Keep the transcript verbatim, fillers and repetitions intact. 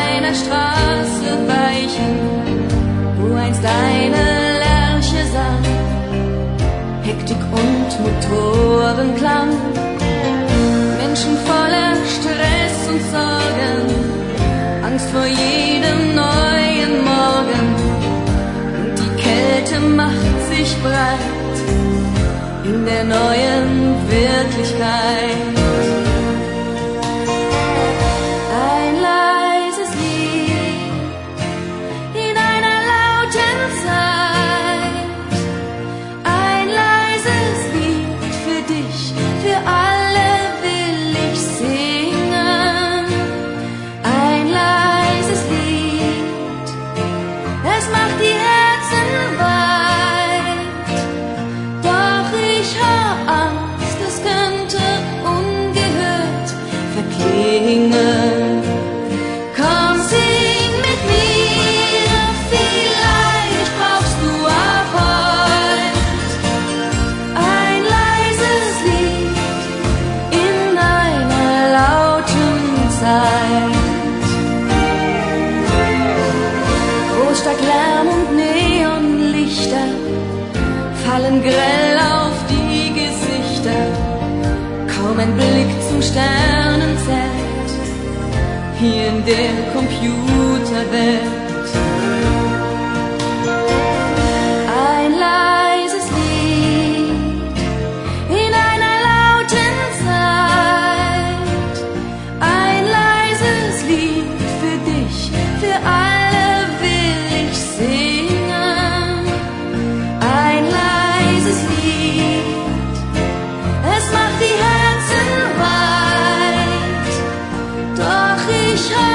einer Straße weichen, wo einst eine Lerche sang. Hektik und Motorenklang, Menschen voller Stress und Sorgen, Angst vor jedem neuen Morgen. Und die Kälte macht sich breit in der neuen Wirklichkeit. Ein leises Lied in einer lauten Zeit, ein leises Lied für dich, für alle will ich singen. Ein leises Lied, es macht die Herzen weit, doch ich hab Angst, es könnte ungehört verklingen. Komm, sing mit mir, vielleicht brauchst du auch heut ein leises Lied in einer lauten Zeit. Großstadt, Lärm und Neonlichter fallen grell auf die Gesichter, kaum ein Blick zum Sternenzelt, hier in der Computerwelt. Ein leises Lied in einer lauten Zeit, ein leises Lied für dich, für alle will ich singen. Ein leises Lied, es macht die Herzen weit, doch ich hab